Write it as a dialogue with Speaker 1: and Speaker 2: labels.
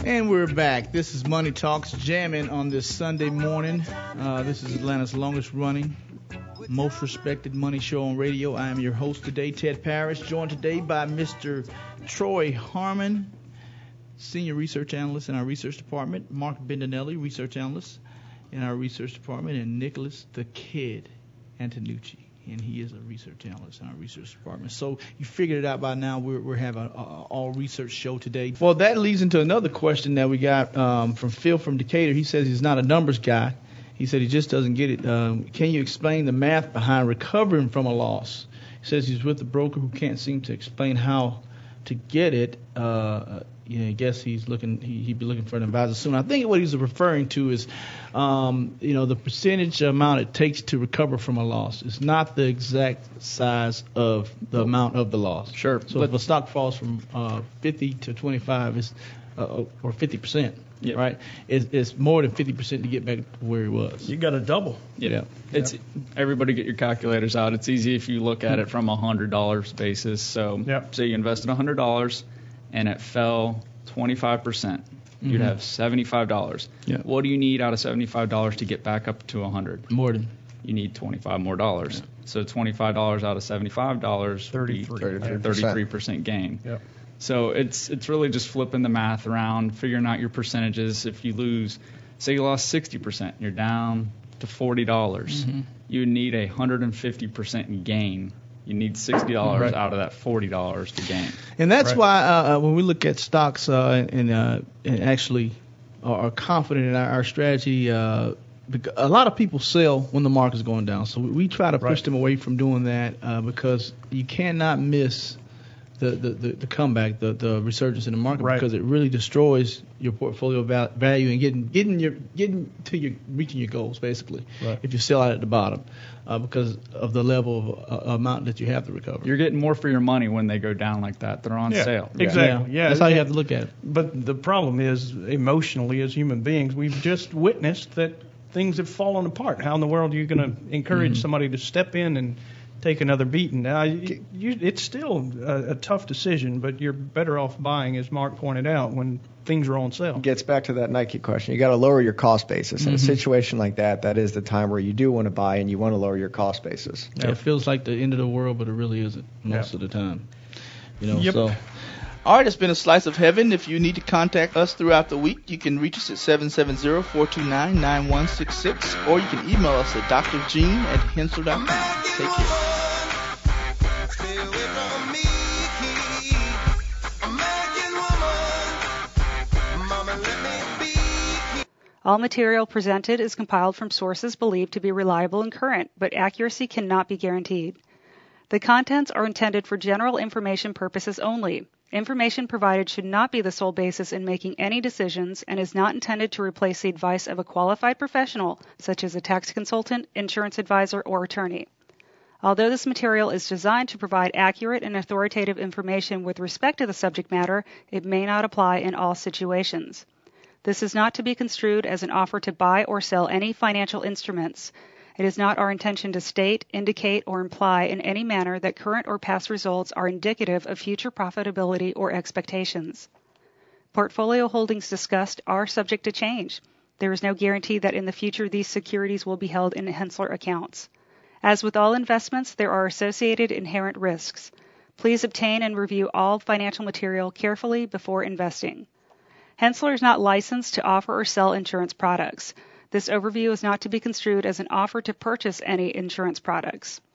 Speaker 1: And we're back. This is Money Talks, jamming on this Sunday morning. This is Atlanta's longest running, most respected money show on radio. I am your host today, Ted Parrish, joined today by Mr. Troy Harmon, Senior Research Analyst in our Research Department, Mark Bendinelli, Research Analyst in our Research Department, and Nicholas the Kid Antonucci, and he is a Research Analyst in our Research Department. So you figured it out by now. We're having an all-research show today. Well, that leads into another question that we got from Phil from Decatur. He says he's not a numbers guy. He said he just doesn't get it. Can you explain the math behind recovering from a loss? He says he's with a broker who can't seem to explain how to get it. I guess he'd be looking for an advisor soon. I think what he's referring to is, the percentage amount it takes to recover from a loss. It's not the exact size of the amount of the loss.
Speaker 2: Sure.
Speaker 1: So if a stock falls from 50 to 25, or 50%.
Speaker 2: Yep.
Speaker 1: Right, it's more than 50% to get back to where he was.
Speaker 3: You got to double.
Speaker 2: Yeah. Everybody get your calculators out. It's easy if you look at it from $100 basis. So say you invested $100 and it fell 25%. You'd have $75.
Speaker 1: Yeah.
Speaker 2: What do you need out of $75 to get back up to $100?
Speaker 1: More than.
Speaker 2: You need $25 more dollars. Yeah. So $25 out of $75 would be 33% gain.
Speaker 3: Yep.
Speaker 2: So it's really just flipping the math around, figuring out your percentages. If you lose, say you lost 60%, you're down to $40. You need 150% gain. You need $60 out of that $40 to gain.
Speaker 1: And that's why when we look at stocks and actually are confident in our strategy, a lot of people sell when the market's going down. So we try to push them away from doing that because you cannot miss the comeback, the resurgence in the market, because it really destroys your portfolio value and reaching your goals basically. If you sell out at the bottom, because of the level of amount that you have to recover.
Speaker 2: You're getting more for your money when they go down like that. They're on sale.
Speaker 3: Exactly. Yeah.
Speaker 1: That's how you have to look at it.
Speaker 3: But the problem is, emotionally, as human beings, we've just witnessed that things have fallen apart. How in the world are you going to encourage somebody to step in and take another beating? Now, it's still a tough decision, but you're better off buying, as Mark pointed out, when things are on sale.
Speaker 4: It gets back to that Nike question. You got to lower your cost basis. In a situation like that is the time where you do want to buy and you want to lower your cost basis.
Speaker 1: Yeah, it feels like the end of the world, but it really isn't most of the time.
Speaker 3: Yep.
Speaker 1: So. All right, it's been a slice of heaven. If you need to contact us throughout the week, you can reach us at 770-429-9166, or you can email us at drgene@hensel.com. Take care.
Speaker 5: All material presented is compiled from sources believed to be reliable and current, but accuracy cannot be guaranteed. The contents are intended for general information purposes only. Information provided should not be the sole basis in making any decisions and is not intended to replace the advice of a qualified professional, such as a tax consultant, insurance advisor, or attorney. Although this material is designed to provide accurate and authoritative information with respect to the subject matter, it may not apply in all situations. This is not to be construed as an offer to buy or sell any financial instruments. It is not our intention to state, indicate, or imply in any manner that current or past results are indicative of future profitability or expectations. Portfolio holdings discussed are subject to change. There is no guarantee that in the future these securities will be held in Hensler accounts. As with all investments, there are associated inherent risks. Please obtain and review all financial material carefully before investing. Hensler is not licensed to offer or sell insurance products. This overview is not to be construed as an offer to purchase any insurance products.